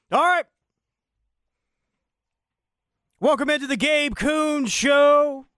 All right. Welcome into the Gabe Kuhn Show.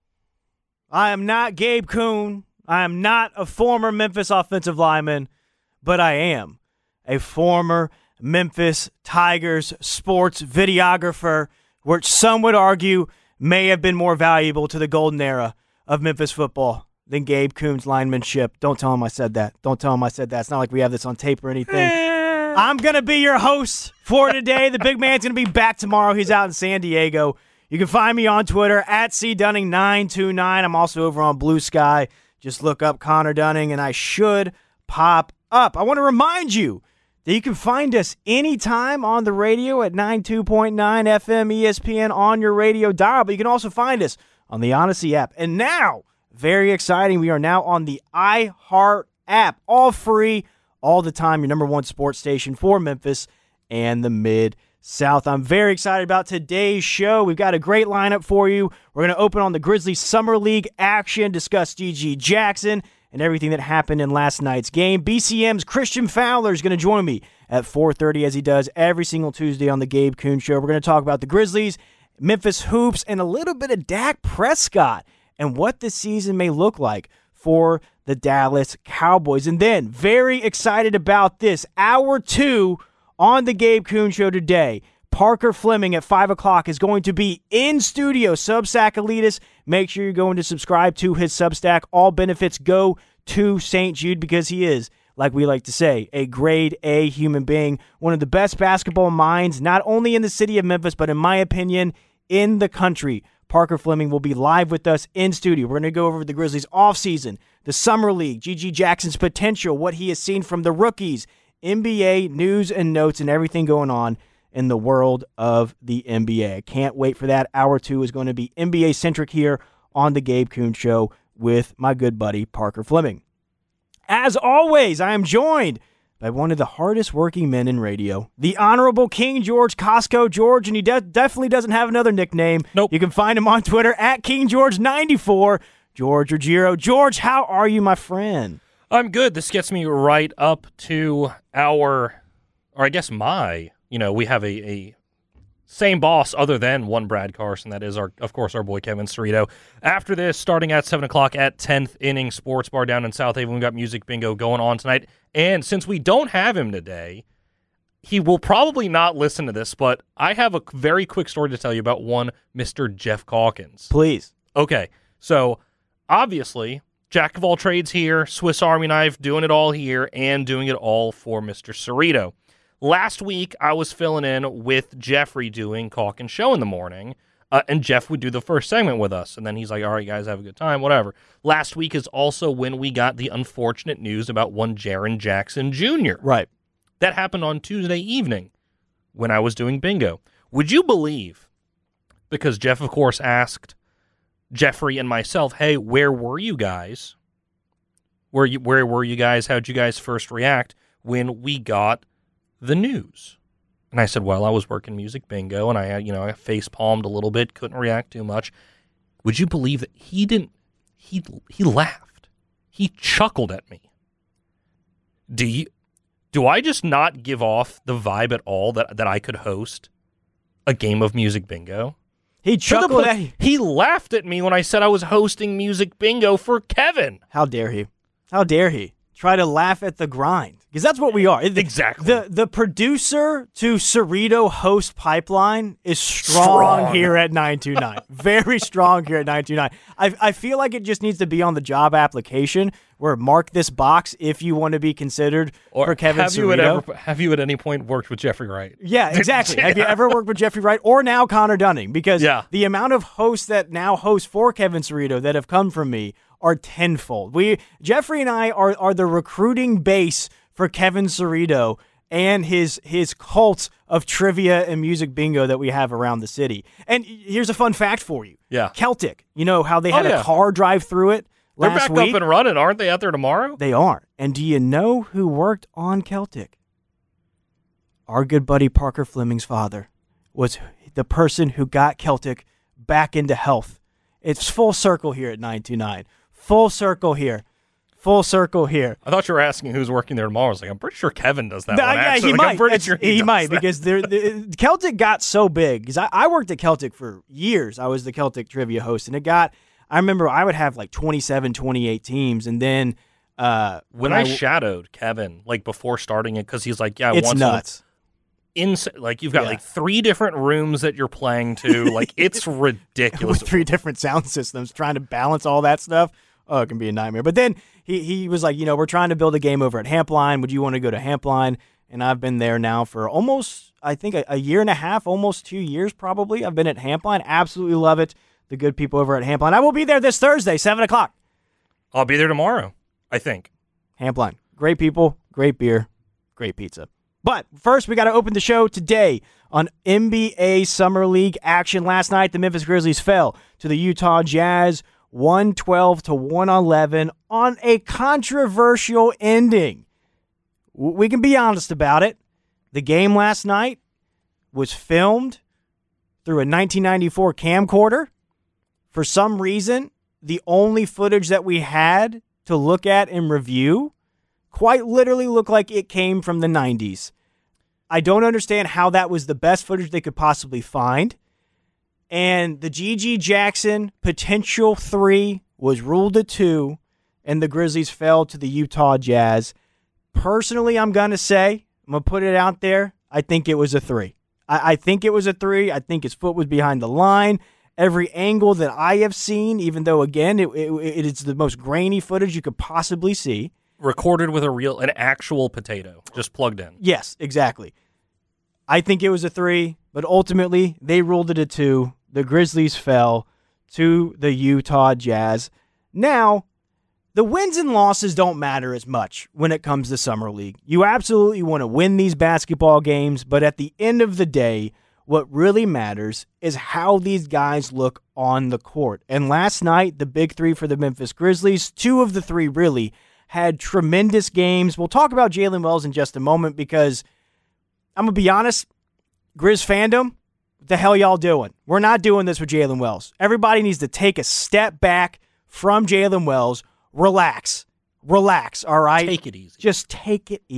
I am not Gabe Kuhn. I am not a former Memphis offensive lineman, but I am a former Memphis Tigers sports videographer, which some would argue may have been more valuable to the golden era of Memphis football than Gabe Kuhn's linemanship. Don't tell him I said that. Don't tell him I said that. It's not like we have this on tape or anything. I'm going to be your host for today. The big man's going to be back tomorrow. He's out in San Diego. You can find me on Twitter at CDunning929. I'm also over on Blue Sky. Just look up Connor Dunning, and I should pop up. I want to remind you that you can find us anytime on the radio at 92.9 FM ESPN on your radio dial, but you can also find us on the Odyssey app. And now, very exciting, we are now on the iHeart app, all free, all the time, your number one sports station for Memphis and the Mid-South. I'm very excited about today's show. We've got a great lineup for you. We're going to open on the Grizzlies Summer League action, discuss GG Jackson and everything that happened in last night's game. BCM's Christian Fowler is going to join me at 4:30 as he does every single Tuesday on the Gabe Kuhn Show. We're going to talk about the Grizzlies, Memphis hoops, and a little bit of Dak Prescott and what this season may look like for the Dallas Cowboys. And then, very excited about this, Hour 2 on the Gabe Kuhn Show today. Parker Fleming at 5 o'clock is going to be in studio. Substack Elitis. Make sure you're going to subscribe to his Substack. All benefits go to St. Jude because he is, like we like to say, a grade A human being. One of the best basketball minds, not only in the city of Memphis, but in my opinion, in the country. Parker Fleming will be live with us in studio. We're going to go over the Grizzlies offseason, the Summer League, GG Jackson's potential, what he has seen from the rookies, NBA news and notes, and everything going on in the world of the NBA. I can't wait for that. Hour 2 is going to be NBA-centric here on the Gabe Kuhn Show with my good buddy Parker Fleming. As always, I am joined by one of the hardest working men in radio, the Honorable King George Costco George, and he definitely doesn't have another nickname. Nope. You can find him on Twitter at KingGeorge94. George Ruggiero. George, how are you, my friend? I'm good. This gets me right up to we have a same boss other than one Brad Carson. That is, of course, our boy Kevin Cerrito. After this, starting at 7 o'clock at 10th Inning Sports Bar down in South Haven, we've got Music Bingo going on tonight. And since we don't have him today, he will probably not listen to this, but I have a very quick story to tell you about one Mr. Jeff Calkins. Please. Okay, so obviously, jack of all trades here, Swiss Army knife, doing it all here, and doing it all for Mr. Cerrito. Last week, I was filling in with Jeffrey doing Calkins Show in the morning, and Jeff would do the first segment with us, and then he's like, all right, guys, have a good time, whatever. Last week is also when we got the unfortunate news about one Jaren Jackson Jr. Right. That happened on Tuesday evening when I was doing bingo. Would you believe, because Jeff, of course, asked Jeffrey and myself, hey, where were you guys? Where were you guys? How'd you guys first react when we got the news? And I said, well, I was working Music Bingo, and I face palmed a little bit, couldn't react too much. Would you believe that he laughed. He chuckled at me. Do I just not give off the vibe at all that I could host a game of Music Bingo? He chuckled at you. He laughed at me when I said I was hosting Music Bingo for Kevin. How dare he? How dare he? Try to laugh at the grind. Because that's what we are. Exactly. The producer to Cerrito host pipeline is strong here at 929. Very strong here at 929. I feel like it just needs to be on the job application where mark this box if you want to be considered for Kevin Cerrito. Have you at any point worked with Jeffrey Wright? Yeah, exactly. Yeah. Have you ever worked with Jeffrey Wright or now Connor Dunning? Because the amount of hosts that now host for Kevin Cerrito that have come from me are tenfold. Jeffrey and I are the recruiting base for Kevin Cerrito and his cult of trivia and music bingo that we have around the city. And here's a fun fact for you. Yeah. Celtic, you know how they had a car drive through it last week? They're back up and running, aren't they, out there tomorrow? They are. And do you know who worked on Celtic? Our good buddy Parker Fleming's father was the person who got Celtic back into health. It's full circle here at 929. Full circle here. full circle here. I thought you were asking who's working there tomorrow. I was like, I'm pretty sure Kevin does that No, one. yeah, Actually. he Like, might. I'm pretty sure he does might that. because Celtic got so big. Because I worked at Celtic for years. I was the Celtic trivia host, and I remember I would have like 27, 28 teams, and then when I shadowed Kevin like before starting it, because he's like, yeah, it's nuts. Like you've got like 3 different rooms that you're playing to. Like it's ridiculous. With 3 different sound systems, trying to balance all that stuff. Oh, it can be a nightmare. But then he was like, we're trying to build a game over at Hampline. Would you want to go to Hampline? And I've been there now for almost, I think, a year and a half, almost 2 years probably. I've been at Hampline. Absolutely love it. The good people over at Hampline. I will be there this Thursday, 7 o'clock. I'll be there tomorrow, I think. Hampline. Great people, great beer, great pizza. But first, we got to open the show today on NBA Summer League action. Last night, the Memphis Grizzlies fell to the Utah Jazz 112-111 on a controversial ending. We can be honest about it. The game last night was filmed through a 1994 camcorder. For some reason, the only footage that we had to look at and review quite literally looked like it came from the 90s. I don't understand how that was the best footage they could possibly find. And the G.G. Jackson potential 3 was ruled a 2, and the Grizzlies fell to the Utah Jazz. Personally, I'm going to put it out there, I think it was a 3. I think it was a 3. I think his foot was behind the line. Every angle that I have seen, even though, again, it is the most grainy footage you could possibly see. Recorded with an actual potato, just plugged in. Yes, exactly. I think it was a 3, but ultimately they ruled it a 2. The Grizzlies fell to the Utah Jazz. Now, the wins and losses don't matter as much when it comes to Summer League. You absolutely want to win these basketball games, but at the end of the day, what really matters is how these guys look on the court. And last night, the big 3 for the Memphis Grizzlies, 2 of the 3 really had tremendous games. We'll talk about Jalen Wells in just a moment because I'm going to be honest, Grizz fandom, what the hell y'all doing? We're not doing this with Jalen Wells. Everybody needs to take a step back from Jalen Wells. Relax, all right? Take it easy. Just take it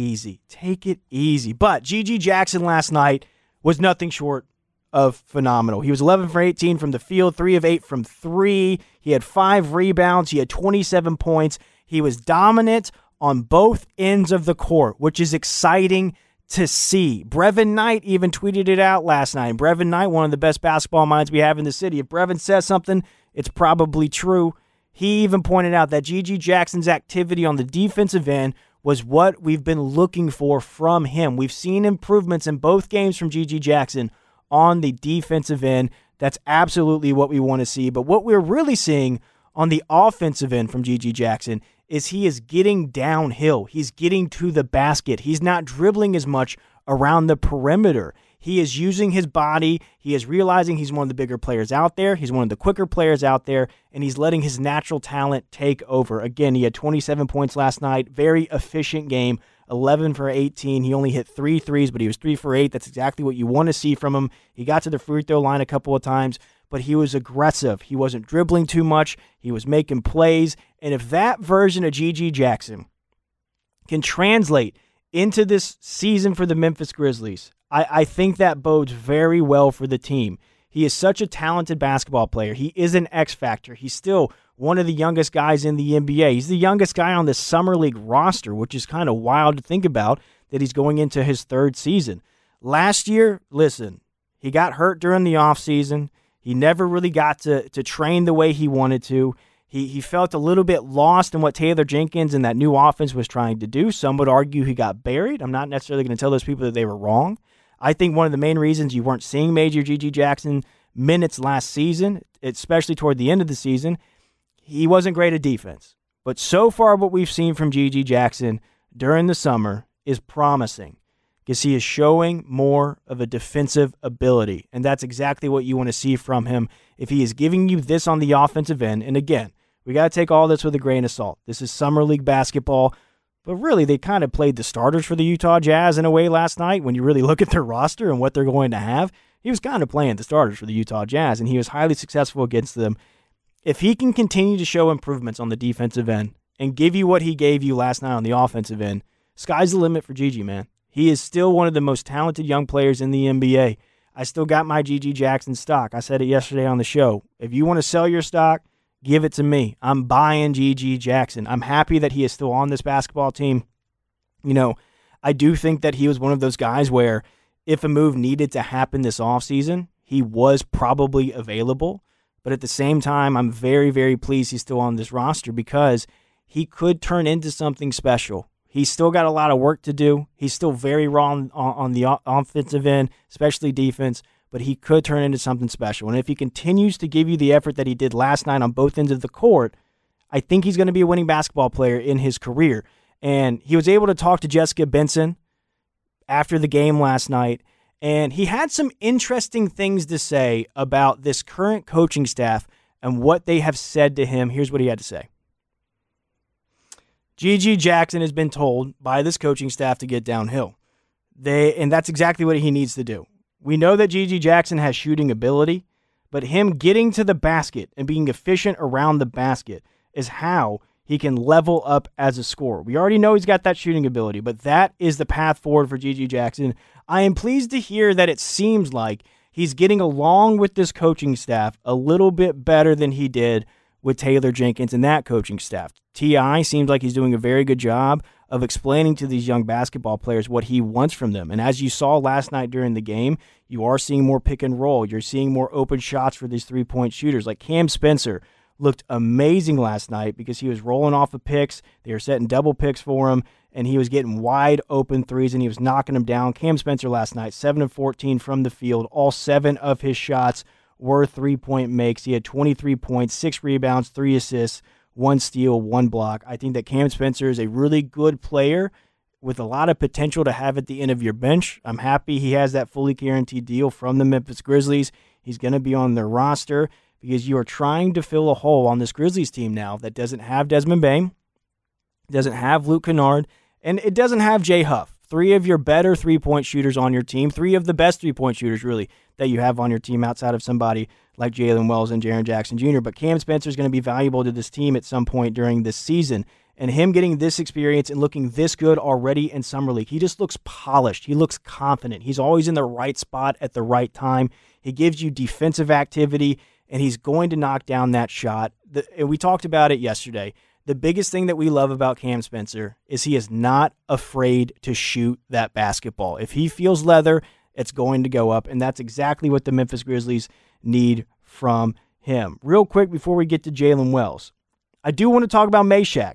easy. But G.G. Jackson last night was nothing short of phenomenal. He was 11 for 18 from the field, 3 of 8 from 3. He had 5 rebounds. He had 27 points. He was dominant on both ends of the court, which is exciting to see. Brevin Knight even tweeted it out last night. Brevin Knight, one of the best basketball minds we have in the city. If Brevin says something, it's probably true. He even pointed out that G.G. Jackson's activity on the defensive end was what we've been looking for from him. We've seen improvements in both games from G.G. Jackson on the defensive end. That's absolutely what we want to see. But what we're really seeing on the offensive end from G.G. Jackson is he is getting downhill. He's getting to the basket. He's not dribbling as much around the perimeter. He is using his body. He is realizing he's one of the bigger players out there. He's one of the quicker players out there, and he's letting his natural talent take over. Again, he had 27 points last night. Very efficient game, 11 for 18. He only hit 3 threes, but he was 3 for 8. That's exactly what you want to see from him. He got to the free throw line a couple of times, but he was aggressive. He wasn't dribbling too much. He was making plays. And if that version of G.G. Jackson can translate into this season for the Memphis Grizzlies, I think that bodes very well for the team. He is such a talented basketball player. He is an X factor. He's still one of the youngest guys in the NBA. He's the youngest guy on this Summer League roster, which is kind of wild to think about that he's going into his 3rd season. Last year, listen, he got hurt during the offseason. He never really got to train the way he wanted to. He felt a little bit lost in what Taylor Jenkins and that new offense was trying to do. Some would argue he got buried. I'm not necessarily going to tell those people that they were wrong. I think one of the main reasons you weren't seeing major G.G. Jackson minutes last season, especially toward the end of the season, he wasn't great at defense. But so far what we've seen from G.G. Jackson during the summer is promising because he is showing more of a defensive ability, and that's exactly what you want to see from him. If he is giving you this on the offensive end, and again, we got to take all this with a grain of salt. This is Summer League basketball. But really, they kind of played the starters for the Utah Jazz in a way last night. When you really look at their roster and what they're going to have, he was kind of playing the starters for the Utah Jazz, and he was highly successful against them. If he can continue to show improvements on the defensive end and give you what he gave you last night on the offensive end, sky's the limit for Gigi, man. He is still one of the most talented young players in the NBA. I still got my Gigi Jackson stock. I said it yesterday on the show. If you want to sell your stock, give it to me. I'm buying Gigi Jackson. I'm happy that he is still on this basketball team. You know, I do think that he was one of those guys where if a move needed to happen this offseason, he was probably available. But at the same time, I'm very, very pleased he's still on this roster because he could turn into something special. He's still got a lot of work to do. He's still very raw on the offensive end, especially defense, but he could turn into something special. And if he continues to give you the effort that he did last night on both ends of the court, I think he's going to be a winning basketball player in his career. And he was able to talk to Jessica Benson after the game last night, and he had some interesting things to say about this current coaching staff and what they have said to him. Here's what he had to say. Gigi Jackson has been told by this coaching staff to get downhill. And that's exactly what he needs to do. We know that Gigi Jackson has shooting ability, but him getting to the basket and being efficient around the basket is how he can level up as a scorer. We already know he's got that shooting ability, but that is the path forward for Gigi Jackson. I am pleased to hear that it seems like he's getting along with this coaching staff a little bit better than he did with Taylor Jenkins and that coaching staff. T.I. seems like he's doing a very good job of explaining to these young basketball players what he wants from them. And as you saw last night during the game, you are seeing more pick and roll. You're seeing more open shots for these three-point shooters. Like Cam Spencer looked amazing last night because he was rolling off of picks. They were setting double picks for him, and he was getting wide open threes, and he was knocking them down. Cam Spencer last night, 7 of 14 from the field. All 7 of his shots were three-point makes. He had 23 points, 6 rebounds, 3 assists, 1 steal, 1 block. I think that Cam Spencer is a really good player with a lot of potential to have at the end of your bench. I'm happy he has that fully guaranteed deal from the Memphis Grizzlies. He's going to be on their roster because you are trying to fill a hole on this Grizzlies team now that doesn't have Desmond Bane, doesn't have Luke Kennard, and it doesn't have Jay Huff. 3 of your better three-point shooters on your team, 3 of the best three-point shooters, really, that you have on your team outside of somebody like Jalen Wells and Jaren Jackson Jr. But Cam Spencer is going to be valuable to this team at some point during this season. And him getting this experience and looking this good already in Summer League, he just looks polished. He looks confident. He's always in the right spot at the right time. He gives you defensive activity, and he's going to knock down that shot. And we talked about it yesterday. The biggest thing that we love about Cam Spencer is he is not afraid to shoot that basketball. If he feels leather, it's going to go up, and that's exactly what the Memphis Grizzlies need from him. Real quick before we get to Jalen Wells, I do want to talk about Meshack.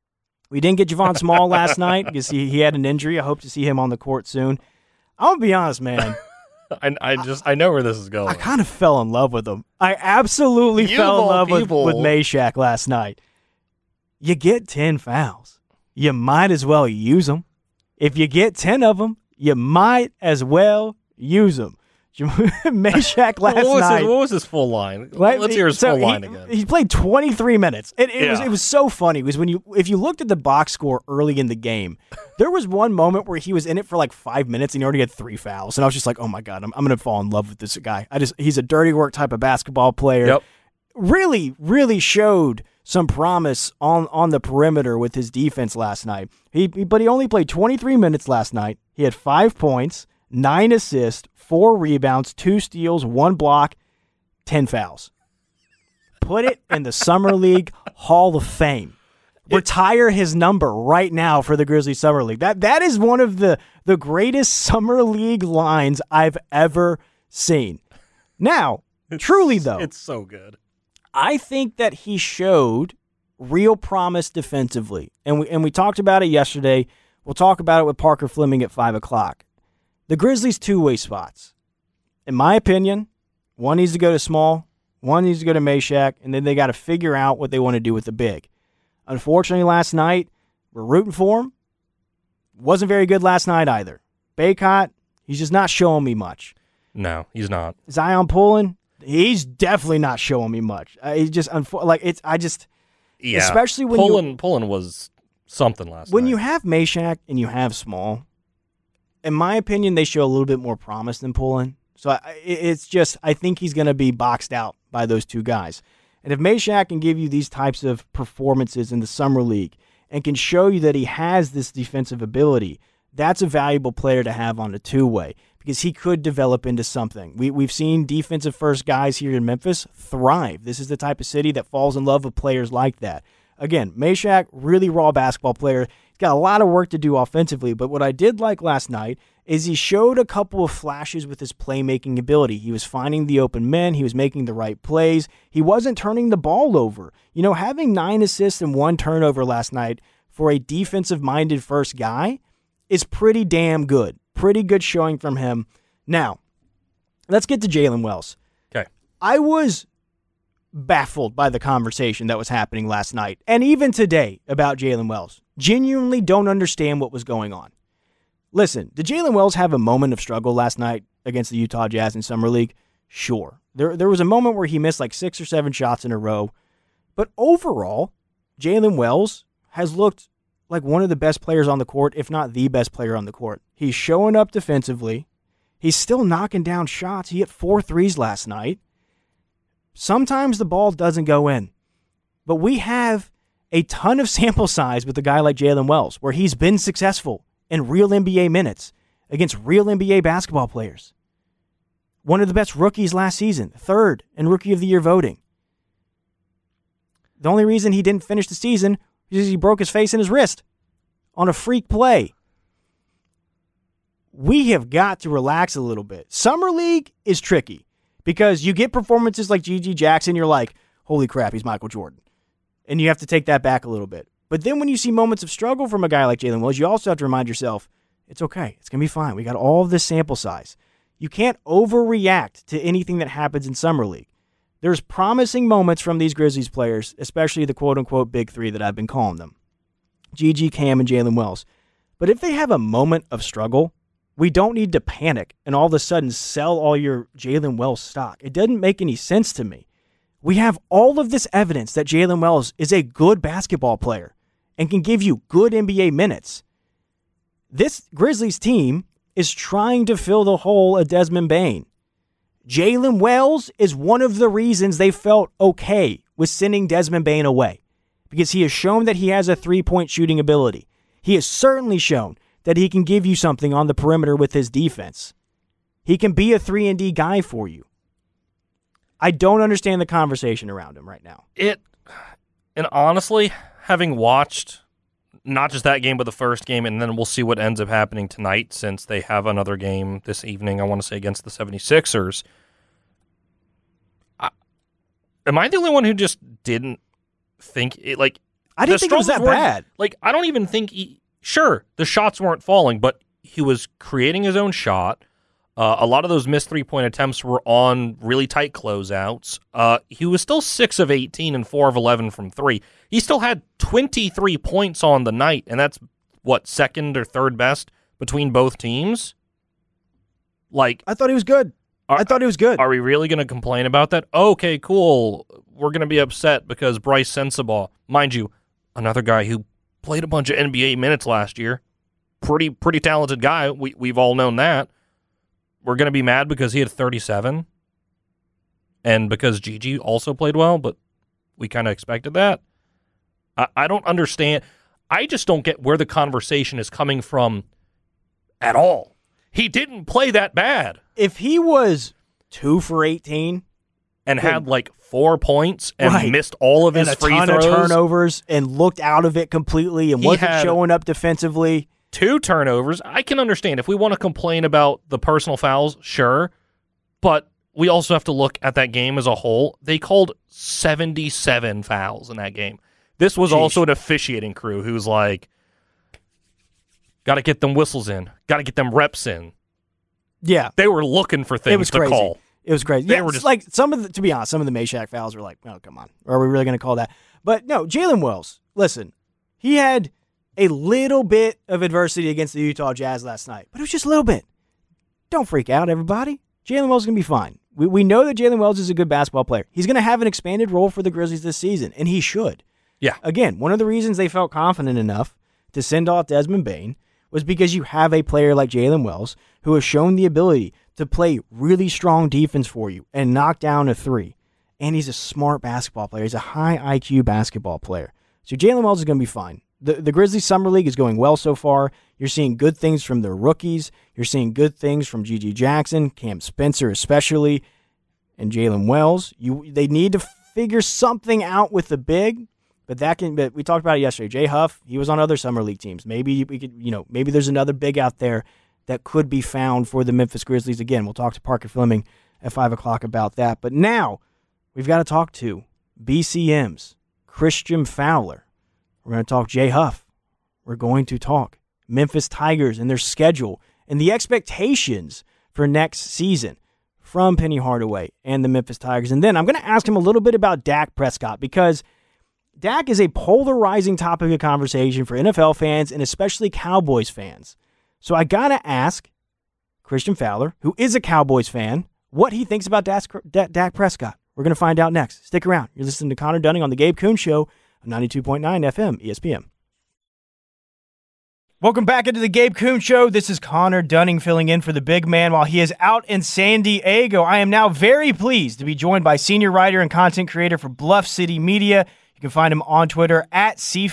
We didn't get Javon Small last night because he had an injury. I hope to see him on the court soon. I'm going to be honest, man. I know where this is going. I kind of fell in love with him. I absolutely fell in love with Meshack last night. You get 10 fouls. You might as well use them. If you get 10 of them, you might as well use them. Meshack last night. What was his full line? Let's hear his full line again. He played 23 minutes. It was so funny because if you looked at the box score early in the game, there was one moment where he was in it for like 5 minutes and he already had 3 fouls. And I was just like, oh my God, I'm going to fall in love with this guy. He's a dirty work type of basketball player. Yep. Really, really showed some promise on the perimeter with his defense last night. But he only played 23 minutes last night. He had 5 points, 9 assists, 4 rebounds, 2 steals, 1 block, 10 fouls. Put it in the Summer League Hall of Fame. Retire his number right now for the Grizzlies Summer League. That is one of the greatest Summer League lines I've ever seen. Now, truly though, it's so good. I think that he showed real promise defensively. And we talked about it yesterday. We'll talk about it with Parker Fleming at 5 o'clock. The Grizzlies' two-way spots. In my opinion, one needs to go to Small, one needs to go to Meshack, and then they got to figure out what they want to do with the big. Unfortunately, last night, we're rooting for him. Wasn't very good last night either. Bacot, he's just not showing me much. No, he's not. Zion Pullen, he's definitely not showing me much. He's just especially when Pullen was something last night. When you have Meshack and you have Small, in my opinion, they show a little bit more promise than Pullen. So I think he's going to be boxed out by those two guys. And if Meshack can give you these types of performances in the Summer League and can show you that he has this defensive ability, that's a valuable player to have on the two-way because he could develop into something. We've seen defensive-first guys here in Memphis thrive. This is the type of city that falls in love with players like that. Again, Meshack, really raw basketball player. He's got a lot of work to do offensively, but what I did like last night is he showed a couple of flashes with his playmaking ability. He was finding the open men. He was making the right plays. He wasn't turning the ball over. You know, having 9 assists and 1 turnover last night for a defensive-minded first guy is pretty damn good. Pretty good showing from him. Now, let's get to Jalen Wells. Okay. I was baffled by the conversation that was happening last night and even today about Jalen Wells. Genuinely don't understand what was going on. Listen, did Jalen Wells have a moment of struggle last night against the Utah Jazz in Summer League? Sure. There was a moment where he missed like 6 or 7 shots in a row. But overall, Jalen Wells has looked like one of the best players on the court, if not the best player on the court. He's showing up defensively. He's still knocking down shots. He hit 4 threes last night. Sometimes the ball doesn't go in. But we have a ton of sample size with a guy like Jalen Wells, where he's been successful in real NBA minutes against real NBA basketball players. One of the best rookies last season, 3rd in Rookie of the Year voting. The only reason he didn't finish the season is he broke his face and his wrist on a freak play. We have got to relax a little bit. Summer League is tricky because you get performances like G.G. Jackson, you're like, holy crap, he's Michael Jordan. And you have to take that back a little bit. But then when you see moments of struggle from a guy like Jalen Wells, you also have to remind yourself, it's okay. It's going to be fine. We got all of this sample size. You can't overreact to anything that happens in Summer League. There's promising moments from these Grizzlies players, especially the quote-unquote big three that I've been calling them. GG, Cam, and Jalen Wells. But if they have a moment of struggle, we don't need to panic and all of a sudden sell all your Jalen Wells stock. It doesn't make any sense to me. We have all of this evidence that Jalen Wells is a good basketball player and can give you good NBA minutes. This Grizzlies team is trying to fill the hole of Desmond Bane. Jalen Wells is one of the reasons they felt okay with sending Desmond Bane away, because he has shown that he has a three-point shooting ability. He has certainly shown that he can give you something on the perimeter with his defense. He can be a 3-and-D guy for you. I don't understand the conversation around him right now. And honestly, having watched not just that game, but the first game, and then we'll see what ends up happening tonight since they have another game this evening, I want to say, against the 76ers. Am I the only one who just didn't think it? Like, I didn't think it was that bad. Like, I don't even think sure, the shots weren't falling, but he was creating his own shot. A lot of those missed 3-point attempts were on really tight closeouts. He was still 6 of 18 and 4 of 11 from 3. He still had 23 points on the night, and that's, what, second or third best between both teams? Like, I thought he was good. I thought he was good. Are we really going to complain about that? Okay, cool. We're going to be upset because Bryce Sensabaugh, mind you, another guy who played a bunch of NBA minutes last year, pretty talented guy. We've all known that. We're going to be mad because he had 37 and because Gigi also played well, but we kind of expected that. I don't understand. I just don't get where the conversation is coming from at all. He didn't play that bad. If he was 2 for 18 and had like 4 points and missed all of his free throws, and a ton of turnovers and looked out of it completely and wasn't showing up defensively, 2 turnovers, I can understand. If we want to complain about the personal fouls, sure, but we also have to look at that game as a whole. They called 77 fouls in that game. This was also an officiating crew who's like, got to get them whistles in. Got to get them reps in. Yeah. They were looking for things to call. It was crazy. They were just like to be honest, some of the Meshack fouls were like, oh, come on. Are we really going to call that? But no, Jalen Wells, listen, he had a little bit of adversity against the Utah Jazz last night, but it was just a little bit. Don't freak out, everybody. Jalen Wells is going to be fine. We know that Jalen Wells is a good basketball player. He's going to have an expanded role for the Grizzlies this season, and he should. Yeah. Again, one of the reasons they felt confident enough to send off Desmond Bane was because you have a player like Jalen Wells who has shown the ability to play really strong defense for you and knock down a 3. and he's a smart basketball player. He's a high IQ basketball player. So Jalen Wells is going to be fine. The Grizzlies Summer League is going well so far. You're seeing good things from their rookies. You're seeing good things from G.G. Jackson, Cam Spencer especially, and Jalen Wells. They need to figure something out with the big, but we talked about it yesterday. Jay Huff, he was on other Summer League teams. Maybe we could, maybe there's another big out there that could be found for the Memphis Grizzlies. Again, we'll talk to Parker Fleming at 5 o'clock about that. But now we've got to talk to BCM's Christian Fowler. We're going to talk Jay Huff. We're going to talk Memphis Tigers and their schedule and the expectations for next season from Penny Hardaway and the Memphis Tigers. And then I'm going to ask him a little bit about Dak Prescott, because Dak is a polarizing topic of conversation for NFL fans and especially Cowboys fans. So I got to ask Christian Fowler, who is a Cowboys fan, what he thinks about Dak Prescott. We're going to find out next. Stick around. You're listening to Connor Dunning on The Gabe Kuhn Show on 92.9 FM ESPN. Welcome back into The Gabe Kuhn Show. This is Connor Dunning filling in for the big man while he is out in San Diego. I am now very pleased to be joined by senior writer and content creator for Bluff City Media. You can find him on Twitter at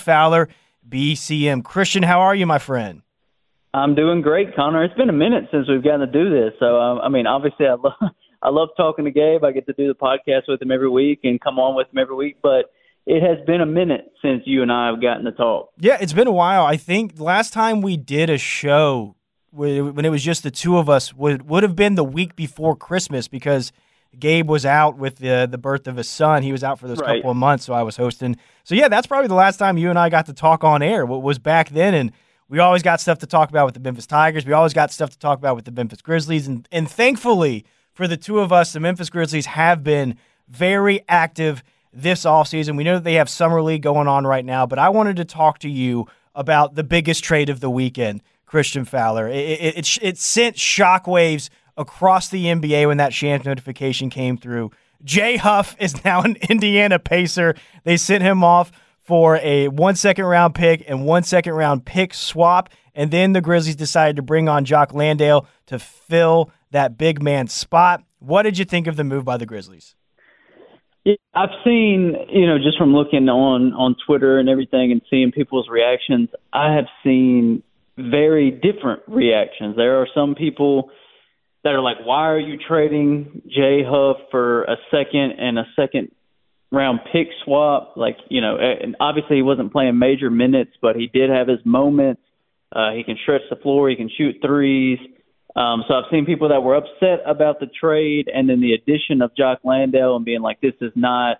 CFowlerBCM. Christian, how are you, my friend? I'm doing great, Connor. It's been a minute since we've gotten to do this. So, obviously I love talking to Gabe. I get to do the podcast with him every week and come on with him every week. But it has been a minute since you and I have gotten to talk. Yeah, it's been a while. I think last time we did a show when it was just the two of us would have been the week before Christmas, because Gabe was out with the birth of his son. He was out for those couple of months, so I was hosting. So, yeah, that's probably the last time you and I got to talk on air. What was back then, and we always got stuff to talk about with the Memphis Tigers. We always got stuff to talk about with the Memphis Grizzlies. And thankfully, for the two of us, the Memphis Grizzlies have been very active this offseason. We know that they have Summer League going on right now, but I wanted to talk to you about the biggest trade of the weekend, Christian Fowler. It sent shockwaves across the NBA when that Shams notification came through. Jay Huff is now an Indiana Pacer. They sent him off for a 1 second-round pick and 1 second-round pick swap, and then the Grizzlies decided to bring on Jock Landale to fill that big man spot. What did you think of the move by the Grizzlies? I've seen, just from looking on Twitter and everything and seeing people's reactions, I have seen very different reactions. There are some people that are like, why are you trading Jay Huff for a second and a second-round pick swap? And obviously he wasn't playing major minutes, but he did have his moments. He can stretch the floor. He can shoot threes. So I've seen people that were upset about the trade and then the addition of Jock Landale and being like, this is not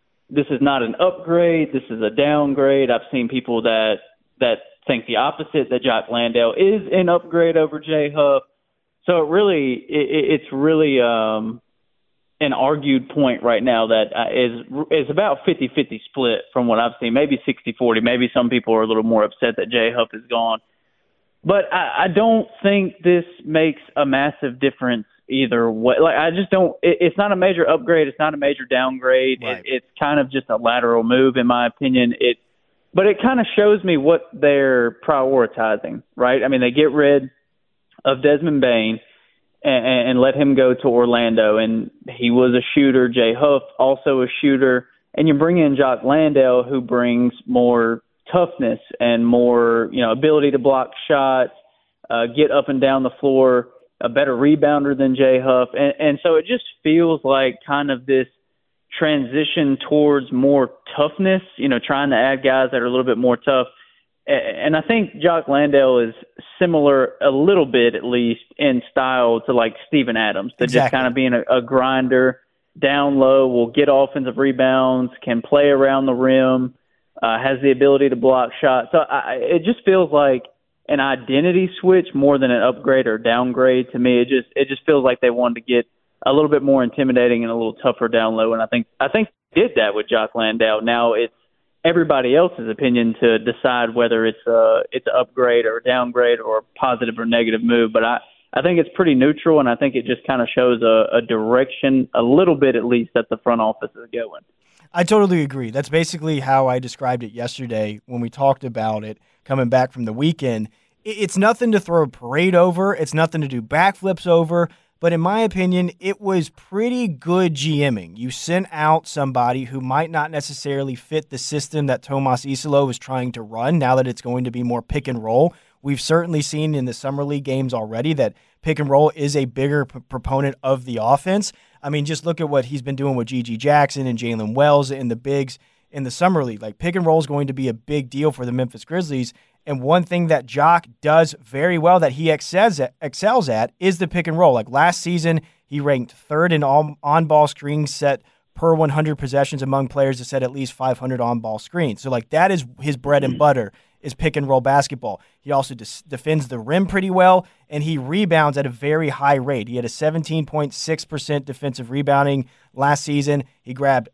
an upgrade. This is a downgrade. I've seen people that think the opposite, that Jock Landale is an upgrade over Jay Huff. So it's really an argued point right now that is about 50-50 split from what I've seen, maybe 60-40. Maybe some people are a little more upset that Jay Huff is gone. But I don't think this makes a massive difference either way. I just don't. It's not a major upgrade. It's not a major downgrade. Right. It's kind of just a lateral move, in my opinion. But it kind of shows me what they're prioritizing, right? I mean, they get rid of Desmond Bane and let him go to Orlando, and he was a shooter. Jay Huff also a shooter, and you bring in Jock Landale, who brings more toughness and more, ability to block shots, get up and down the floor, a better rebounder than Jay Huff. And so it just feels like kind of this transition towards more toughness, trying to add guys that are a little bit more tough. And I think Jock Landale is similar a little bit, at least, in style to like Steven Adams, to just kind of being a grinder, down low, will get offensive rebounds, can play around the rim, has the ability to block shots. So it just feels like an identity switch more than an upgrade or downgrade to me. It just feels like they wanted to get a little bit more intimidating and a little tougher down low. And I think they did that with Jock Landale. Now it's everybody else's opinion to decide whether it's an upgrade or a downgrade or a positive or negative move. But I think it's pretty neutral, and I think it just kind of shows a direction, a little bit at least, that the front office is going. I totally agree. That's basically how I described it yesterday when we talked about it coming back from the weekend. It's nothing to throw a parade over. It's nothing to do backflips over. But in my opinion, it was pretty good GMing. You sent out somebody who might not necessarily fit the system that Tomas Isolo was trying to run now that it's going to be more pick and roll. We've certainly seen in the Summer League games already that pick and roll is a bigger proponent of the offense. I mean, just look at what he's been doing with G.G. Jackson and Jalen Wells and the bigs in the Summer League. Like, pick and roll is going to be a big deal for the Memphis Grizzlies. And one thing that Jock does very well that he excels at is the pick and roll. Like last season, he ranked third in all on-ball screens set per 100 possessions among players that set at least 500 on-ball screens. So like that is his bread and butter is pick and roll basketball. He also defends the rim pretty well, and he rebounds at a very high rate. He had a 17.6% defensive rebounding last season. He grabbed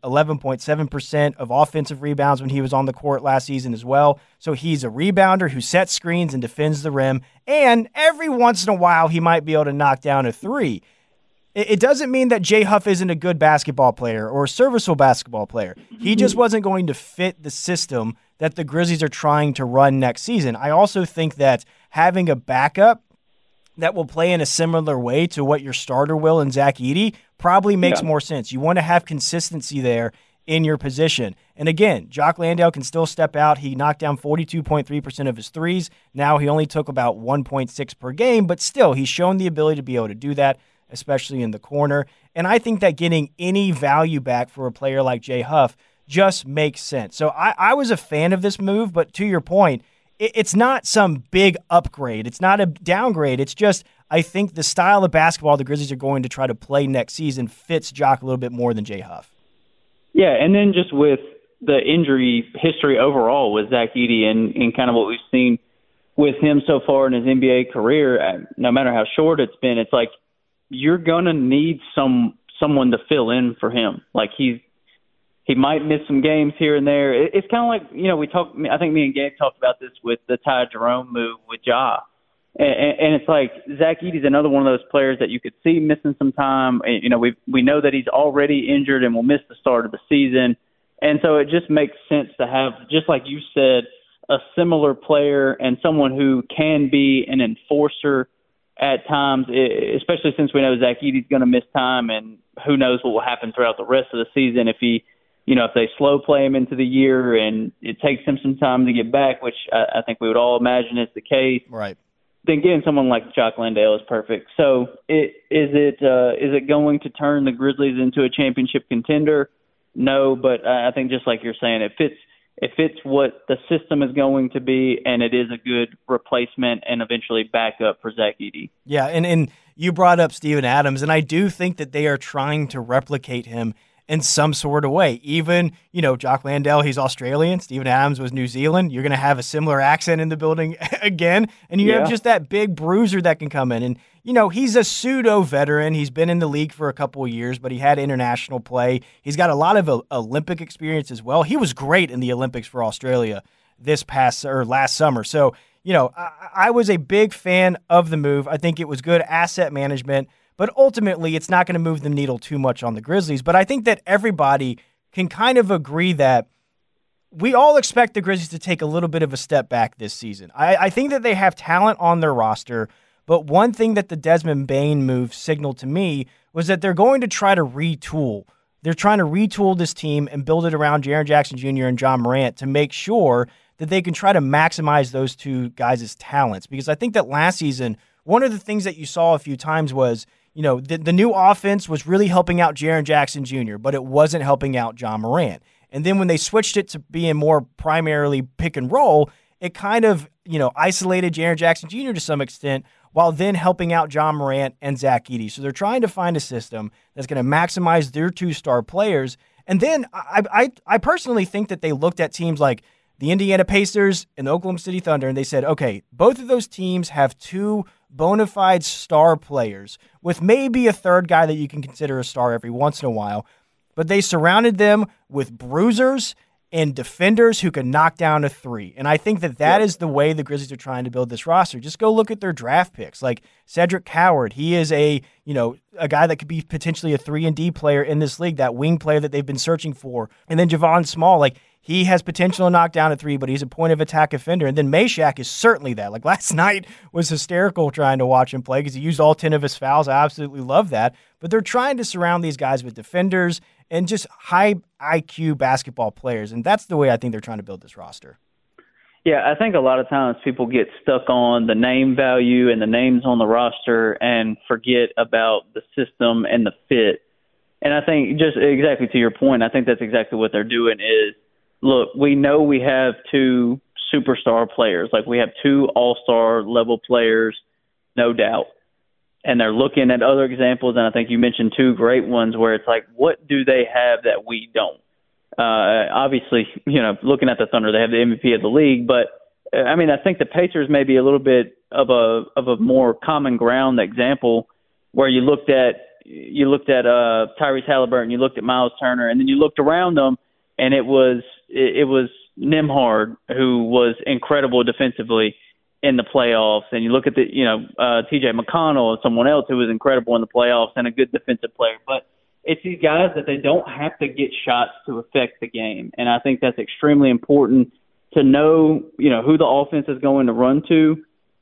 11.7% of offensive rebounds when he was on the court last season as well. So he's a rebounder who sets screens and defends the rim, and every once in a while he might be able to knock down a three. It doesn't mean that Jay Huff isn't a good basketball player or a serviceable basketball player. He just wasn't going to fit the system that the Grizzlies are trying to run next season. I also think that having a backup that will play in a similar way to what your starter will in Zach Edey probably makes more sense. You want to have consistency there in your position. And again, Jock Landale can still step out. He knocked down 42.3% of his threes. Now he only took about 1.6 per game, but still he's shown the ability to be able to do that, especially in the corner. And I think that getting any value back for a player like Jay Huff just makes sense. So I was a fan of this move, but to your point, it's not some big upgrade. It's not a downgrade. It's just I think the style of basketball the Grizzlies are going to try to play next season fits Jock a little bit more than Jay Huff. Yeah, and then just with the injury history overall with Zach Edey and kind of what we've seen with him so far in his NBA career, no matter how short it's been, it's like you're going to need someone to fill in for him. Like he might miss some games here and there. It's kind of like, I think me and Gabe talked about this with the Ty Jerome move with Ja. And it's like Zach Edey's another one of those players that you could see missing some time. We know that he's already injured and will miss the start of the season. And so it just makes sense to have, just like you said, a similar player and someone who can be an enforcer at times, especially since we know Zach Edey's going to miss time, and who knows what will happen throughout the rest of the season if if they slow play him into the year and it takes him some time to get back, which I think we would all imagine is the case. Right. Then getting someone like Jock Landale is perfect. So is it going to turn the Grizzlies into a championship contender? No, but I think just like you're saying, it fits what the system is going to be, and it is a good replacement and eventually backup for Zach Edey. Yeah, and you brought up Steven Adams, and I do think that they are trying to replicate him in some sort of way. Even, Jock Landale, he's Australian. Steven Adams was New Zealand. You're going to have a similar accent in the building again, and you have just that big bruiser that can come in. And, he's a pseudo-veteran. He's been in the league for a couple of years, but he had international play. He's got a lot of Olympic experience as well. He was great in the Olympics for Australia last summer. So, I was a big fan of the move. I think it was good asset management, but ultimately it's not going to move the needle too much on the Grizzlies. But I think that everybody can kind of agree that we all expect the Grizzlies to take a little bit of a step back this season. I think that they have talent on their roster, but one thing that the Desmond Bane move signaled to me was that they're going to try to retool. They're trying to retool this team and build it around Jaren Jackson Jr. and John Morant to make sure that they can try to maximize those two guys' talents. Because I think that last season, one of the things that you saw a few times was, the new offense was really helping out Jaren Jackson Jr., but it wasn't helping out John Morant. And then when they switched it to being more primarily pick and roll, it kind of, isolated Jaren Jackson Jr. to some extent, while then helping out John Morant and Zach Edey. So they're trying to find a system that's going to maximize their two star players. And then I personally think that they looked at teams like the Indiana Pacers and the Oklahoma City Thunder, and they said, okay, both of those teams have two bona fide star players with maybe a third guy that you can consider a star every once in a while, but they surrounded them with bruisers and defenders who can knock down a three. And I think that is the way the Grizzlies are trying to build this roster. Just go look at their draft picks. Like Cedric Coward, he is a guy that could be potentially a 3-and-D player in this league, that wing player that they've been searching for. And then Javon Small, like He has potential to knock down a three, but he's a point of attack offender. And then Meshack is certainly that. Like last night was hysterical trying to watch him play because he used all 10 of his fouls. I absolutely love that. But they're trying to surround these guys with defenders and just high IQ basketball players. And that's the way I think they're trying to build this roster. Yeah, I think a lot of times people get stuck on the name value and the names on the roster and forget about the system and the fit. And I think just exactly to your point, I think that's exactly what they're doing is, look, we know we have two superstar players. Like we have two all-star level players, no doubt. And they're looking at other examples, and I think you mentioned two great ones where it's like, what do they have that we don't? Obviously, looking at the Thunder, they have the MVP of the league, but I mean, I think the Pacers may be a little bit of a more common ground example where you looked at Tyrese Halliburton, you looked at Miles Turner, and then you looked around them, and it was Nembhard who was incredible defensively in the playoffs, and you look at T.J. McConnell, someone else who was incredible in the playoffs and a good defensive player, but it's these guys that they don't have to get shots to affect the game. And I think that's extremely important to know, who the offense is going to run to.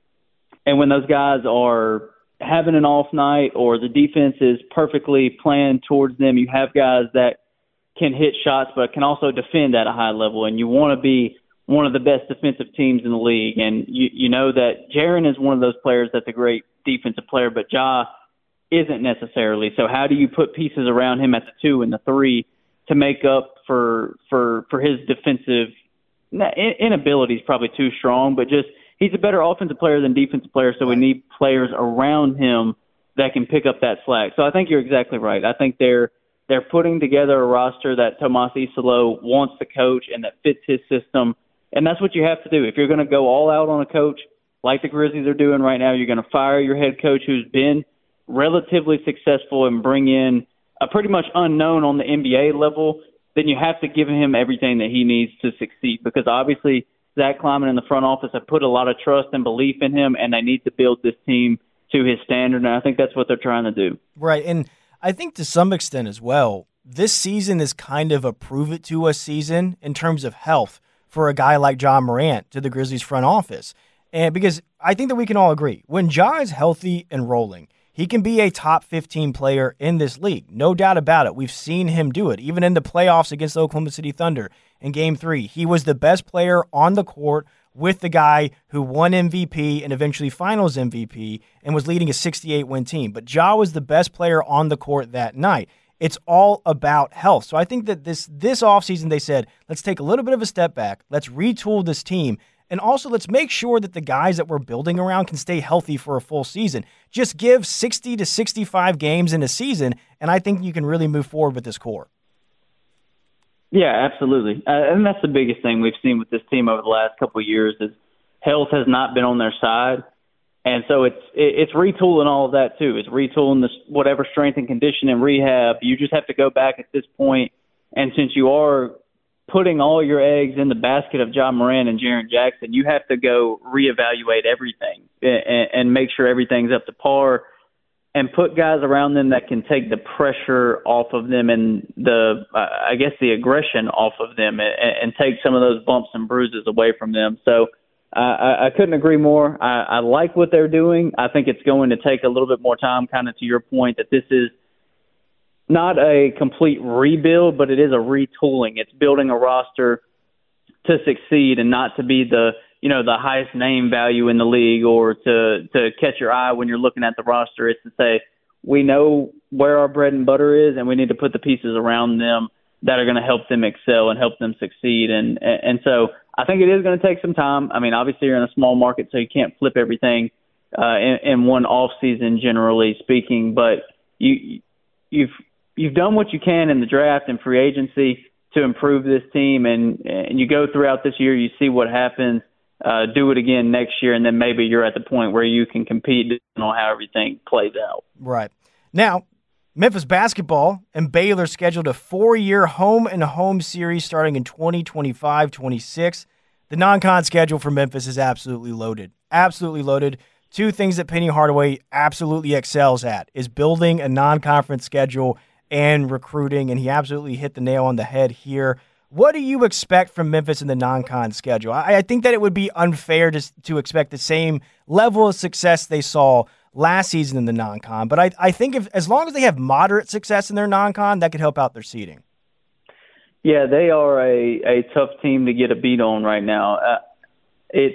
And when those guys are having an off night or the defense is perfectly planned towards them, you have guys that can hit shots but can also defend at a high level. And you want to be one of the best defensive teams in the league. And you know that Jaren is one of those players that's a great defensive player, but Ja isn't necessarily. So how do you put pieces around him at the 2 and the 3 to make up for his defensive inability is probably too strong, but just he's a better offensive player than defensive player, so we need players around him that can pick up that slack. So I think you're exactly right. I think they're putting together a roster that Tomas Isolo wants to coach and that fits his system, and that's what you have to do. If you're going to go all out on a coach like the Grizzlies are doing right now, you're going to fire your head coach who's been relatively successful and bring in a pretty much unknown on the NBA level, then you have to give him everything that he needs to succeed, because obviously Zach Kleiman and the front office have put a lot of trust and belief in him, and they need to build this team to his standard, and I think that's what they're trying to do. Right, and I think to some extent as well, this season is kind of a prove-it-to-us season in terms of health for a guy like Ja Morant to the Grizzlies front office. And because I think that we can all agree, when Ja is healthy and rolling, he can be a top 15 player in this league. No doubt about it. We've seen him do it. Even in the playoffs against the Oklahoma City Thunder in Game 3, he was the best player on the court with the guy who won MVP and eventually Finals MVP and was leading a 68-win team. But Ja was the best player on the court that night. It's all about health. So I think that this offseason they said, let's take a little bit of a step back. Let's retool this team. And also, let's make sure that the guys that we're building around can stay healthy for a full season. Just give 60 to 65 games in a season, and I think you can really move forward with this core. Yeah, absolutely. And that's the biggest thing we've seen with this team over the last couple of years is health has not been on their side. And so it's retooling all of that, too. It's retooling this whatever strength and condition and rehab. You just have to go back at this point, and since you are putting all your eggs in the basket of Ja Morant and Jaren Jackson, you have to go reevaluate everything and make sure everything's up to par and put guys around them that can take the pressure off of them and the aggression off of them and take some of those bumps and bruises away from them. So I couldn't agree more. I like what they're doing. I think it's going to take a little bit more time, kind of to your point, that this is not a complete rebuild, but it is a retooling. It's building a roster to succeed and not to be the highest name value in the league or to catch your eye when you're looking at the roster. It's to say, we know where our bread and butter is, and we need to put the pieces around them that are going to help them excel and help them succeed. And so I think it is going to take some time. I mean, obviously you're in a small market, so you can't flip everything in one off season, generally speaking, but you've done what you can in the draft and free agency to improve this team, and you go throughout this year, you see what happens, do it again next year, and then maybe you're at the point where you can compete on how everything plays out. Right. Now, Memphis basketball and Baylor scheduled a 4-year home-and-home series starting in 2025-26. The non-con schedule for Memphis is absolutely loaded. Absolutely loaded. Two things that Penny Hardaway absolutely excels at is building a non-conference schedule and recruiting, and he absolutely hit the nail on the head here What do you expect from Memphis in the non-con schedule? I think that it would be unfair to expect the same level of success they saw last season in the non-con, but I think as long as they have moderate success in their non-con, that could help out their seeding. Yeah, they are a tough team to get a beat on right now. It's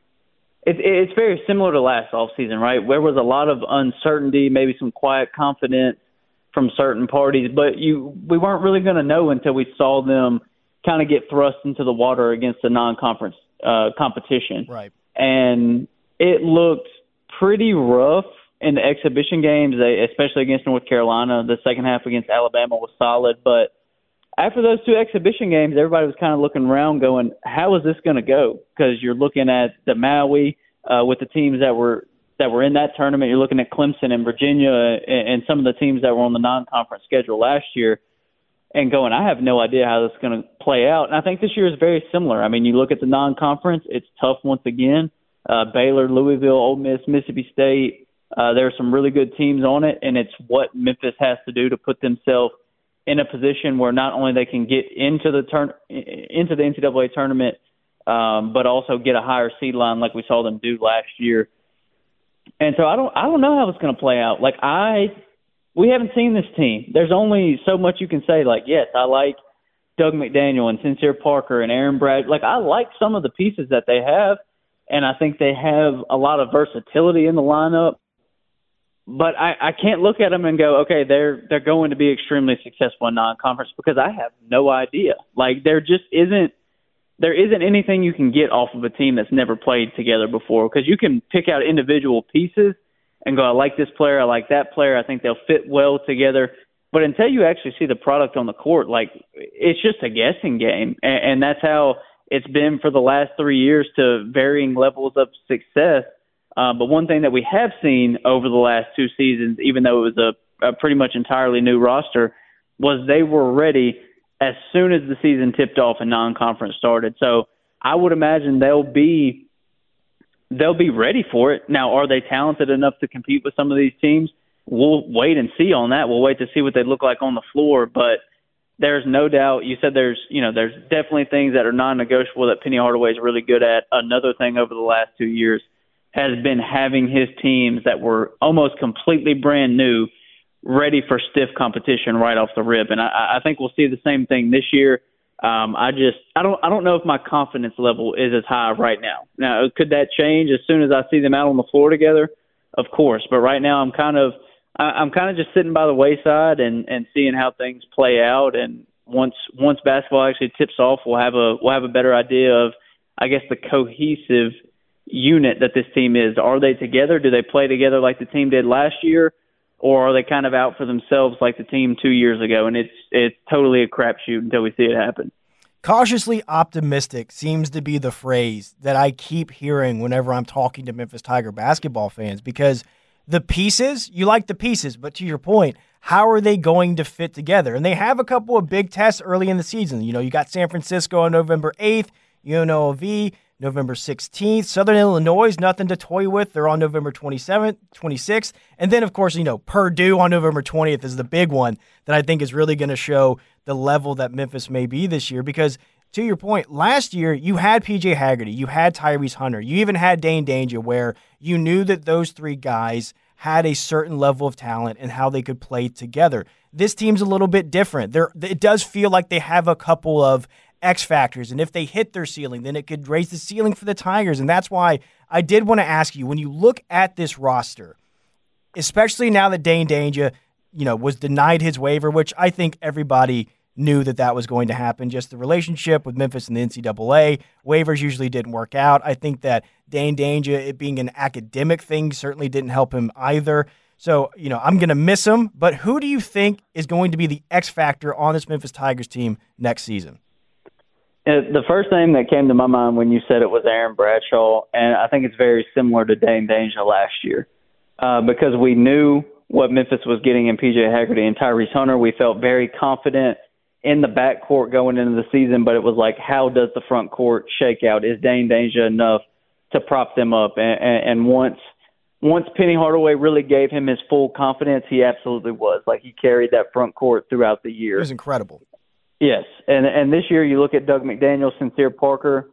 very similar to last offseason, right? There was a lot of uncertainty, maybe some quiet confidence from certain parties, but we weren't really going to know until we saw them kind of get thrust into the water against the non-conference competition. Right. And it looked pretty rough in the exhibition games, especially against North Carolina. The second half against Alabama was solid, but after those two exhibition games, everybody was kind of looking around going, how is this going to go? Because you're looking at the Maui with the teams that were in that tournament. You're looking at Clemson and Virginia and some of the teams that were on the non-conference schedule last year and going, I have no idea how this is going to play out. And I think this year is very similar. I mean, you look at the non-conference, it's tough once again. Baylor, Louisville, Ole Miss, Mississippi State, there are some really good teams on it, and it's what Memphis has to do to put themselves in a position where not only they can get into the NCAA tournament, but also get a higher seed line like we saw them do last year. And so I don't know how it's going to play out. Like we haven't seen this team. There's only so much you can say. Like, yes, I like Doug McDaniel and Sincere Parker and Aaron Brad. Like, I like some of the pieces that they have, and I think they have a lot of versatility in the lineup. But I can't look at them and go, okay, they're going to be extremely successful in non-conference, because I have no idea. Like, there isn't anything you can get off of a team that's never played together before, because you can pick out individual pieces and go, I like this player, I like that player, I think they'll fit well together. But until you actually see the product on the court, like, it's just a guessing game. And that's how it's been for the last 3 years to varying levels of success. But one thing that we have seen over the last two seasons, even though it was a pretty much entirely new roster, was they were ready as soon as the season tipped off and non-conference started. So I would imagine they'll be ready for it. Now, are they talented enough to compete with some of these teams? We'll wait and see on that. We'll wait to see what they look like on the floor. But there's no doubt. You said there's definitely things that are non-negotiable that Penny Hardaway is really good at. Another thing over the last 2 years has been having his teams that were almost completely brand new ready for stiff competition right off the rip. And I think we'll see the same thing this year. I don't know if my confidence level is as high right now. Now, could that change as soon as I see them out on the floor together? Of course. But right now I'm kind of just sitting by the wayside and seeing how things play out. And once basketball actually tips off, we'll have a better idea of, I guess, the cohesive unit that this team is. Are they together? Do they play together like the team did last year, or are they kind of out for themselves like the team 2 years ago? And it's totally a crapshoot until we see it happen. Cautiously optimistic seems to be the phrase that I keep hearing whenever I'm talking to Memphis Tiger basketball fans, because the pieces, you like the pieces, but to your point, how are they going to fit together? And they have a couple of big tests early in the season. You know, you got San Francisco on November 8th, UNLV November 16th. Southern Illinois, nothing to toy with. They're on November 27th, 26th. And then, of course, Purdue on November 20th is the big one that I think is really going to show the level that Memphis may be this year. Because, to your point, last year you had P.J. Haggerty, you had Tyrese Hunter, you even had Dane Danger, where you knew that those three guys had a certain level of talent and how they could play together. This team's a little bit different. It does feel like they have a couple of X factors, and if they hit their ceiling, then it could raise the ceiling for the Tigers. And that's why I did want to ask you, when you look at this roster, especially now that Dane Danger, was denied his waiver, which I think everybody knew that was going to happen. Just the relationship with Memphis and the NCAA, waivers usually didn't work out. I think that Dane Danger, it being an academic thing, certainly didn't help him either. So, I'm going to miss him, but who do you think is going to be the X factor on this Memphis Tigers team next season? The first name that came to my mind when you said it was Aaron Bradshaw, and I think it's very similar to Dane Danger last year, because we knew what Memphis was getting in P.J. Haggerty and Tyrese Hunter. We felt very confident in the backcourt going into the season, but it was like, how does the front court shake out? Is Dane Danger enough to prop them up? And once Penny Hardaway really gave him his full confidence, he absolutely was. Like, he carried that front court throughout the year. It was incredible. Yes, and this year you look at Doug McDaniel, Sincere Parker,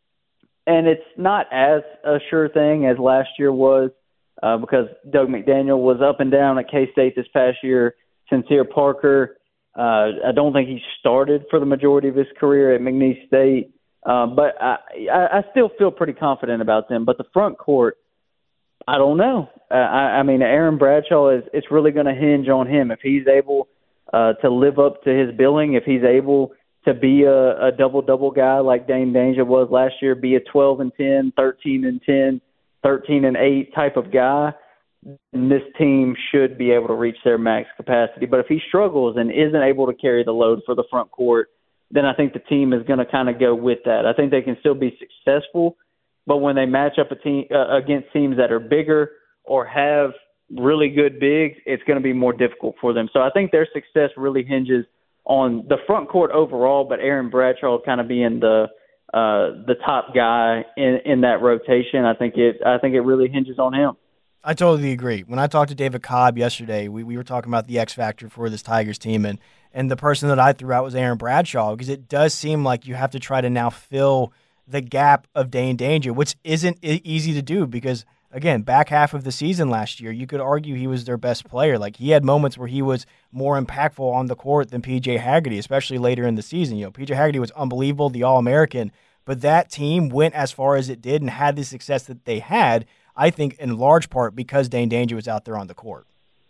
and it's not as a sure thing as last year was because Doug McDaniel was up and down at K-State this past year. Sincere Parker, I don't think he started for the majority of his career at McNeese State, but I still feel pretty confident about them. But the front court, I don't know. I mean, Aaron Bradshaw it's really going to hinge on him if he's able to live up to his billing, if he's able to be a double-double guy like Dane Danger was last year, be a 12-10, 13-10, 13-8 type of guy, then this team should be able to reach their max capacity. But if he struggles and isn't able to carry the load for the front court, then I think the team is going to kind of go with that. I think they can still be successful, but when they match up against teams that are bigger or have really good bigs, it's going to be more difficult for them. So I think their success really hinges on the front court overall, but Aaron Bradshaw kind of being the top guy in that rotation. I think it really hinges on him. I totally agree. When I talked to David Cobb yesterday, we were talking about the X factor for this Tigers team, and the person that I threw out was Aaron Bradshaw, because it does seem like you have to try to now fill the gap of Dane Danger, which isn't easy to do because, again, back half of the season last year, you could argue he was their best player. Like, he had moments where he was more impactful on the court than P.J. Haggerty, especially later in the season. You know, P.J. Haggerty was unbelievable, the All-American, but that team went as far as it did and had the success that they had, I think, in large part because Dane Danger was out there on the court.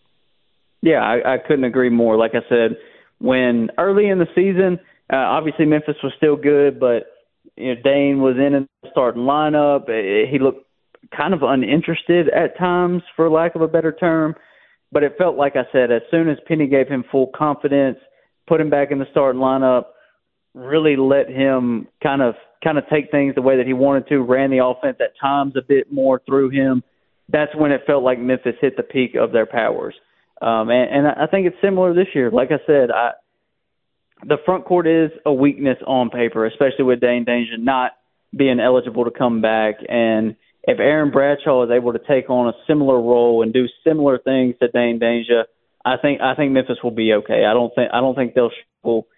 Yeah, I couldn't agree more. Like I said, when early in the season, obviously Memphis was still good, but Dane was in the starting lineup. He looked kind of uninterested at times, for lack of a better term. But it felt like I said, as soon as Penny gave him full confidence, put him back in the starting lineup, really let him kind of take things the way that he wanted to, ran the offense at times a bit more through him, that's when it felt like Memphis hit the peak of their powers. And I think it's similar this year. Like I said, the front court is a weakness on paper, especially with Dane Danger not being eligible to come back. And if Aaron Bradshaw is able to take on a similar role and do similar things to Dane Danger, I think Memphis will be okay. I don't think they'll struggle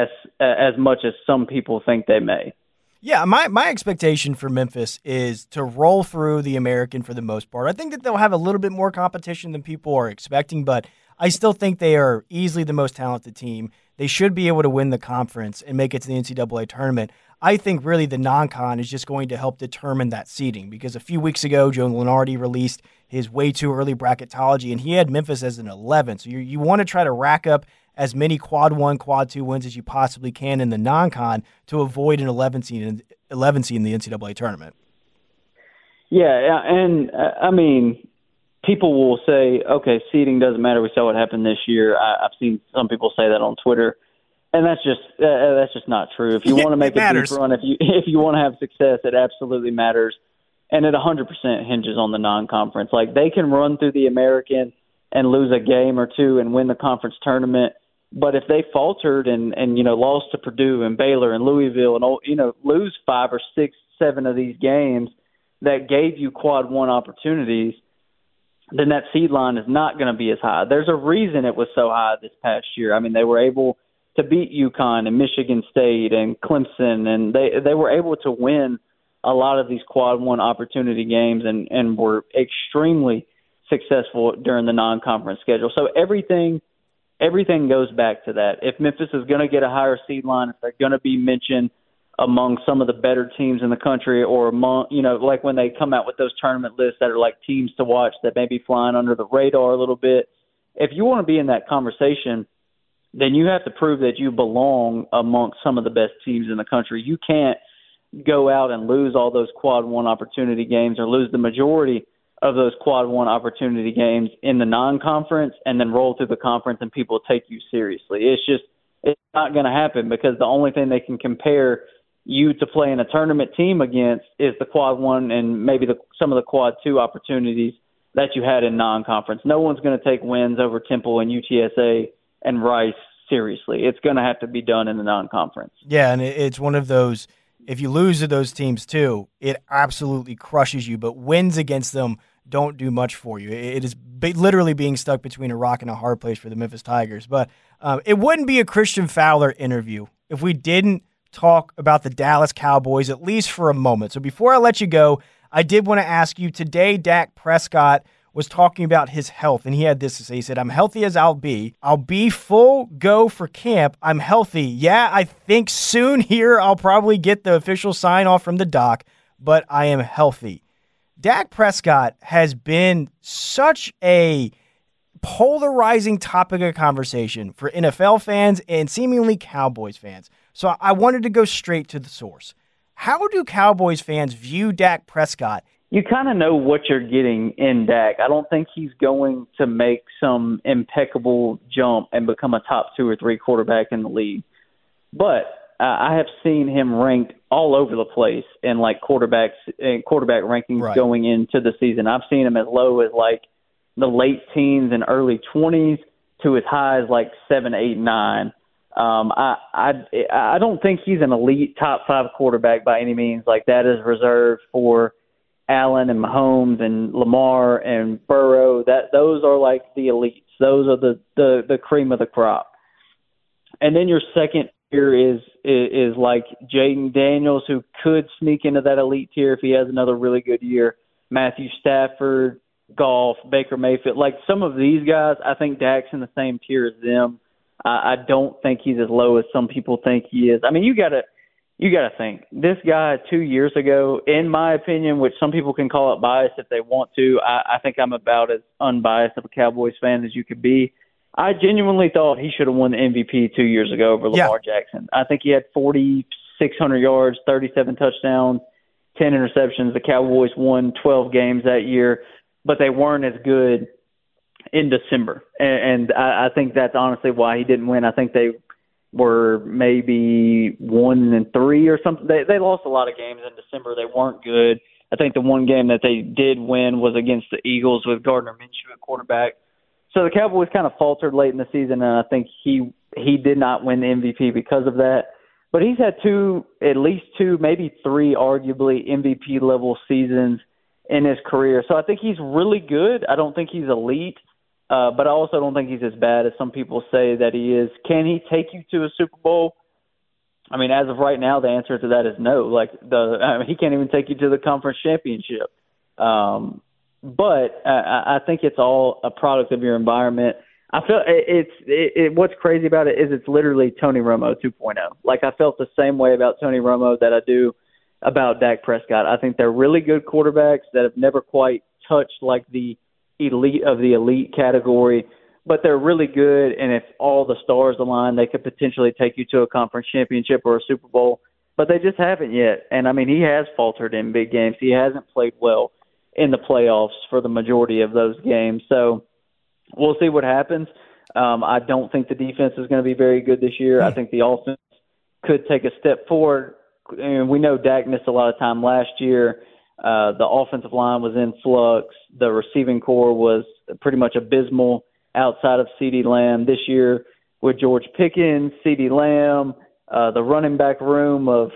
as much as some people think they may. Yeah, my expectation for Memphis is to roll through the American for the most part. I think that they'll have a little bit more competition than people are expecting, but I still think they are easily the most talented team. They should be able to win the conference and make it to the NCAA tournament. I think really the non-con is just going to help determine that seeding because a few weeks ago, Joe Lunardi released his way too early bracketology, and he had Memphis as an 11. So you want to try to rack up as many quad 1, quad 2 wins as you possibly can in the non-con to avoid an 11 seed in the NCAA tournament. Yeah, and I mean, people will say, okay, seeding doesn't matter. We saw what happened this year. I've seen some people say that on Twitter, and that's just not true. If you want to make a deep run, if you want to have success, it absolutely matters, and it 100% hinges on the non-conference. Like, they can run through the American and lose a game or two and win the conference tournament, but if they faltered and lost to Purdue and Baylor and Louisville and lose 5 or 6, 7 of these games that gave you quad 1 opportunities, then that seed line is not going to be as high. There's a reason it was so high this past year. I mean, they were able to beat UConn and Michigan State and Clemson, and they were able to win a lot of these quad 1 opportunity games and were extremely successful during the non-conference schedule. So everything goes back to that. If Memphis is going to get a higher seed line, if they're going to be mentioned among some of the better teams in the country, or among, like when they come out with those tournament lists that are like teams to watch that may be flying under the radar a little bit, if you want to be in that conversation, then you have to prove that you belong amongst some of the best teams in the country. You can't go out and lose all those quad 1 opportunity games or lose the majority of those quad 1 opportunity games in the non-conference and then roll through the conference and people take you seriously. It's not going to happen because the only thing they can compare you to playing a tournament team against is the quad 1 and maybe some of the quad 2 opportunities that you had in non-conference. No one's going to take wins over Temple and UTSA and Rice seriously. It's going to have to be done in the non-conference. Yeah, and it's one of those, if you lose to those teams too, it absolutely crushes you, but wins against them don't do much for you. It is literally being stuck between a rock and a hard place for the Memphis Tigers. But it wouldn't be a Christian Fowler interview if we didn't talk about the Dallas Cowboys, at least for a moment. So before I let you go, I did want to ask you, today Dak Prescott was talking about his health, and he had this to say. He said, "I'm healthy as I'll be. I'll be full go for camp. I'm healthy. Yeah, I think soon here I'll probably get the official sign-off from the doc, but I am healthy." Dak Prescott has been such a polarizing topic of conversation for NFL fans and seemingly Cowboys fans. So I wanted to go straight to the source. How do Cowboys fans view Dak Prescott? You kind of know what you're getting in Dak. I don't think he's going to make some impeccable jump and become a top 2 or 3 quarterback in the league. But I have seen him ranked all over the place in like quarterback rankings going into the season. I've seen him as low as like the late teens and early 20s to as high as like 7, 8, 9. I don't think he's an elite top 5 quarterback by any means. Like, that is reserved for Allen and Mahomes and Lamar and Burrow. Those are like the elites. Those are the cream of the crop. And then your second tier is like Jaden Daniels, who could sneak into that elite tier if he has another really good year. Matthew Stafford, Goff, Baker Mayfield. Like, some of these guys, I think Dak's in the same tier as them. I don't think he's as low as some people think he is. I mean, you gotta think, this guy 2 years ago, in my opinion, which some people can call it bias if they want to, I think I'm about as unbiased of a Cowboys fan as you could be. I genuinely thought he should have won the MVP 2 years ago over Lamar Jackson. I think he had 4,600 yards, 37 touchdowns, 10 interceptions. The Cowboys won 12 games that year, but they weren't as good in December. And I think that's honestly why he didn't win. I think they were maybe 1-3 or something. They lost a lot of games in December. They weren't good. I think the one game that they did win was against the Eagles with Gardner Minshew at quarterback. So the Cowboys kind of faltered late in the season, and I think he did not win the MVP because of that. But he's had at least two, maybe 3 arguably MVP-level seasons in his career. So I think he's really good. I don't think he's elite. But I also don't think he's as bad as some people say that he is. Can he take you to a Super Bowl? I mean, as of right now, the answer to that is no. Like, he can't even take you to the conference championship. But I think it's all a product of your environment. I feel what's crazy about it is it's literally Tony Romo 2.0. Like, I felt the same way about Tony Romo that I do about Dak Prescott. I think they're really good quarterbacks that have never quite touched like the elite of the elite category, but they're really good, and if all the stars align, they could potentially take you to a conference championship or a Super Bowl, but they just haven't yet. And I mean, he has faltered in big games. He hasn't played well in the playoffs for the majority of those games, so we'll see what happens. I don't think the defense is going to be very good this year. I think the offense could take a step forward, and we know Dak missed a lot of time last year. The offensive line was in flux. The receiving core was pretty much abysmal outside of CeeDee Lamb. This year, with George Pickens, CeeDee Lamb, the running back room of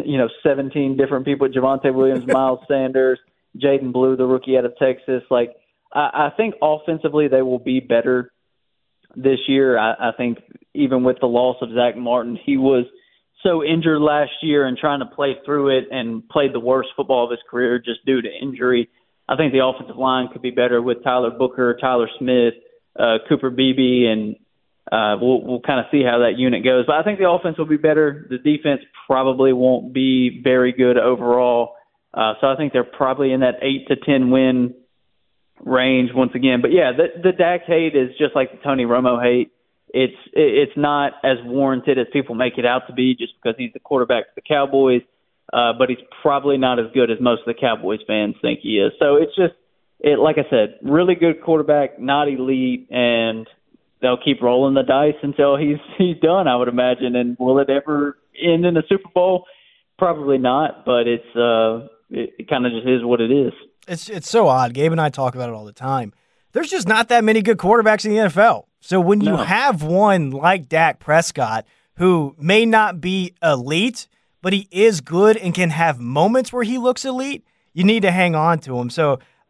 17 different people: Javonte Williams, Miles Sanders, Jaden Blue, the rookie out of Texas. Like, I think offensively they will be better this year. I think even with the loss of Zach Martin, he was so injured last year and trying to play through it and played the worst football of his career just due to injury. I think the offensive line could be better with Tyler Booker, Tyler Smith, Cooper Beebe, and we'll kind of see how that unit goes. But I think the offense will be better. The defense probably won't be very good overall. So I think they're probably in that 8 to 10 win range once again. But yeah, the Dak hate is just like the Tony Romo hate. It's not as warranted as people make it out to be just because he's the quarterback for the Cowboys, but he's probably not as good as most of the Cowboys fans think he is. So it's just, like I said, really good quarterback, not elite, and they'll keep rolling the dice until he's done, I would imagine. And will it ever end in a Super Bowl? Probably not, but it kind of just is what it is. It's so odd. Gabe and I talk about it all the time. There's just not that many good quarterbacks in the NFL. So when you have one like Dak Prescott, who may not be elite, but he is good and can have moments where he looks elite, you need to hang on to him. So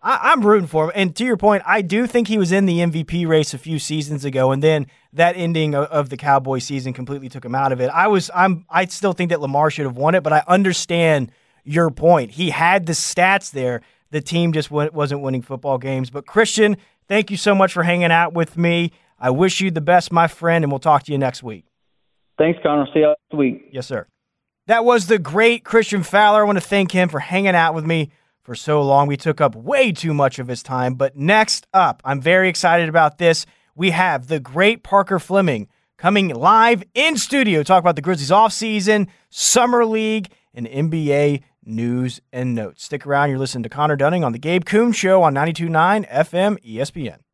I'm rooting for him. And to your point, I do think he was in the MVP race a few seasons ago, and then that ending of the Cowboys season completely took him out of it. I still think that Lamar should have won it, but I understand your point. He had the stats there. The team just wasn't winning football games. But Christian, thank you so much for hanging out with me. I wish you the best, my friend, and we'll talk to you next week. Thanks, Connor. See you next week. Yes, sir. That was the great Christian Fowler. I want to thank him for hanging out with me for so long. We took up way too much of his time. But next up, I'm very excited about this. We have the great Parker Fleming coming live in studio to talk about the Grizzlies offseason, Summer League, and NBA news and notes. Stick around. You're listening to Connor Dunning on The Gabe Kuhn Show on 92.9 FM ESPN.